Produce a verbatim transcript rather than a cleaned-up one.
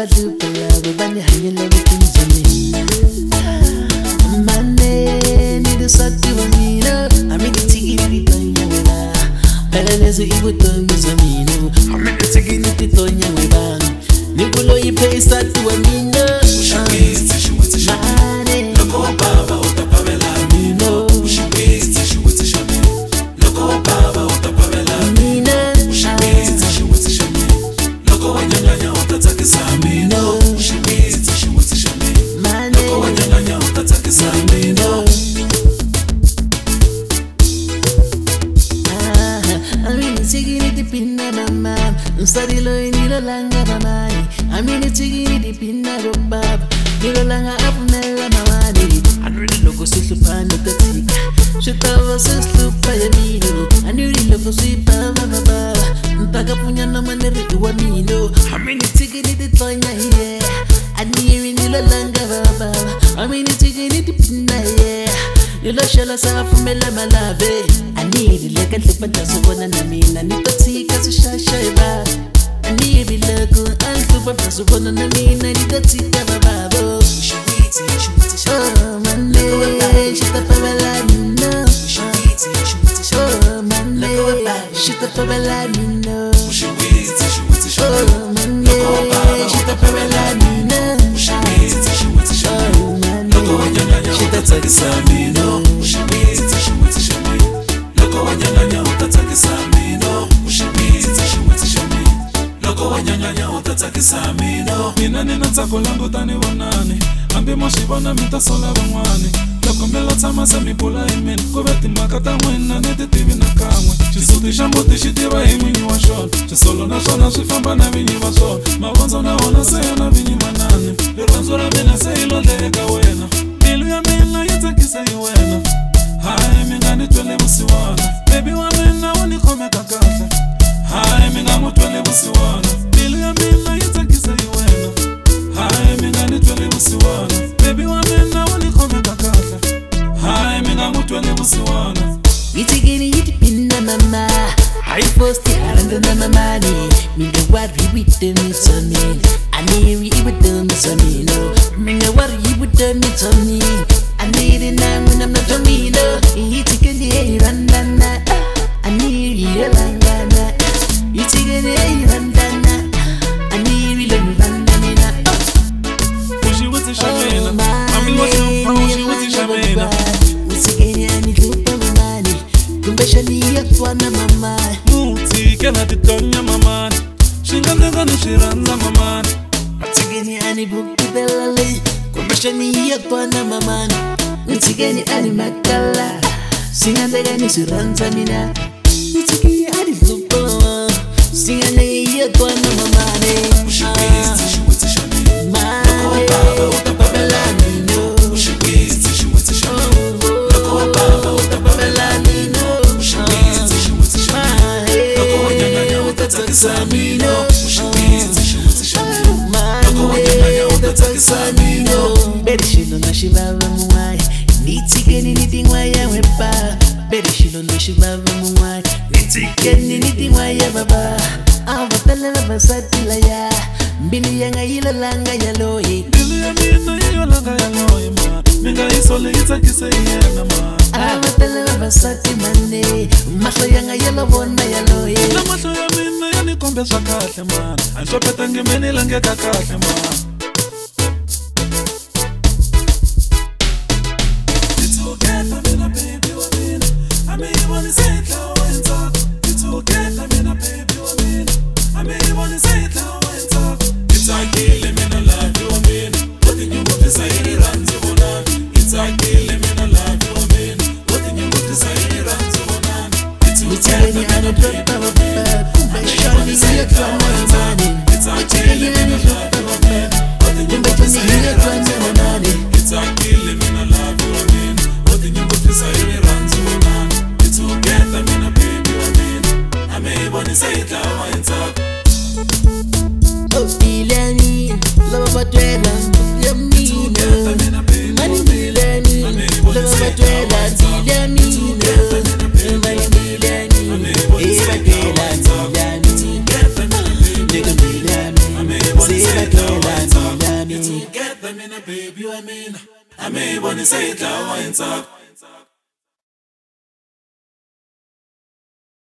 abadlubhela bebanehanyela bekinzamina Mane nidusatiwa mina Aminitigini litonya weba Pelelezo ibutongi zamino Aminitigini litonya weba Nikulo ipe isatiwa mina Ushibisi tishuwezi shami Loko baba utapabela mino Ushibisi tishuwezi shami Loko baba utapabela mina Ushibisi tishuwezi shami Loko wanyanganya utatakisa mino Ushibisi tishuwezi shami Loko wanyanganya utatakisa mino Aminitigini dipina mama Nsarilo inilo langa mamani Aminitigini dipina robaba Nilo langa apumela mamani Anuri logo sislupano katika Shitawa sislupa yamino Anuri logo sipa mama Ntaka punya na maneri iwa mino Aminitigini ditonya hiye Aniri nilo langa baba Aminitigini dipina hiye Nilo shala safumela malave Aniri leka lipata subona na mina Nikatika sushasha eba Aniri leko altuba pasubona na mina Nikatika bababo Ushibiti, ushibiti shama Oh mane, shita pabala mino Ushibiti, ushibiti shama Oh mane, shita pabala mino Ushibiti, ushibiti shama Oh mane, shita pabala mino Ushibiti, ushibiti shama Oh mane, shita takisa mino Ushibiti, ushibiti shama Loko wanyanganya utatakisa mino Ushibiti, ushibiti shama Loko wanyanganya utatakisa mino Mina nina tako langu tani wanani Ambi moshibona mita sola wangwani Loko melo tama se mi pula imin Kubeti makata mwena niti tivi na kamwe Chisuti shambuti shitiwa iminyi wa shon Chisolo na shona shifamba na vinyi wa shon Mawanzo na wana seya na vinyi manani Liranzura mina se ilo lega wena Milu ya mila yatakisa yuwena Hai minga nitwele busiwana Baby wa mina unikome kakata Hai minga mutwele busiwana Milu ya mila yatakisa yuwena Hai minga nitwele busiwana Baby wa mina unikome kakata Hai minga mutwele busiwana Itigini yitipina mama I post it haranda na mamani Minga wari wite misami Aniri iwite misamino Minga wari iwite misami Aniri namu namna tomino Itigini randana Aniri yalangana Itigini randana Aniri lenu randamina Ushi wite shamina Mami washi wite shamina Itigini anikupa mamani Kumbashani yatwana mamani Muti kena titonya mamani Shingandega nishiranza mamani Itigini anibuki belali Kumbashani yatwana mamani Itigini animakala Shingandega nishiranza mina Itigini anibupo Shingandega yatwana mamani Ushibisi shuwiti shami Mane Loko baba utapabela mino Ushibisi shuwiti shami Loko baba utapabela mino Ushibisi shuwiti shami Loko wanyanganya utatakisa mino Ushibisi shuwiti shami Loko wanyanganya utatakisa mino Berishilo na shibaba mwai Nitigeni nitingwa ya wepa Berishilo na shibaba mwai Nitigeni nitingwa ya baba Avatala na basatila ya Mbili ya ngayila langa ya loye Mbili ya mina iyo langa ya loye ma Minga isole itakise yena ma Avatala na basati mane Masho ya ngayila wona ya loye Na masho ya mina ya nikombesha kahle ma Antopeta ngimeni lange kakahle ma It's okay for me na baby wa mina I mean you wanna say it now and talk It's okay for me na baby wa mina I mean you wanna say it now and talk It's okay let me na love you wa mina What in you want to say it runs you wanna It's okay let me na love you wa mina What in you want to say it runs you wanna It's okay for me na baby wa mina I mean you wanna say it now and talk It's okay let me na love you wa mina What in you want to say it runs you wanna It's okay let me na love you wa mina What in you want to say it runs you wanna It's okay for me na baby wa mina I mean you wanna say it now and talk Oh, Bilani, love about twela, Yamina, Mani Bilani, love about twela, Yamina, Mani Bilani, Eva Twela, Yamina, Nigga Bilani, mina baby wa mina. Ami yi vonisa yi dlawa hi ntsako.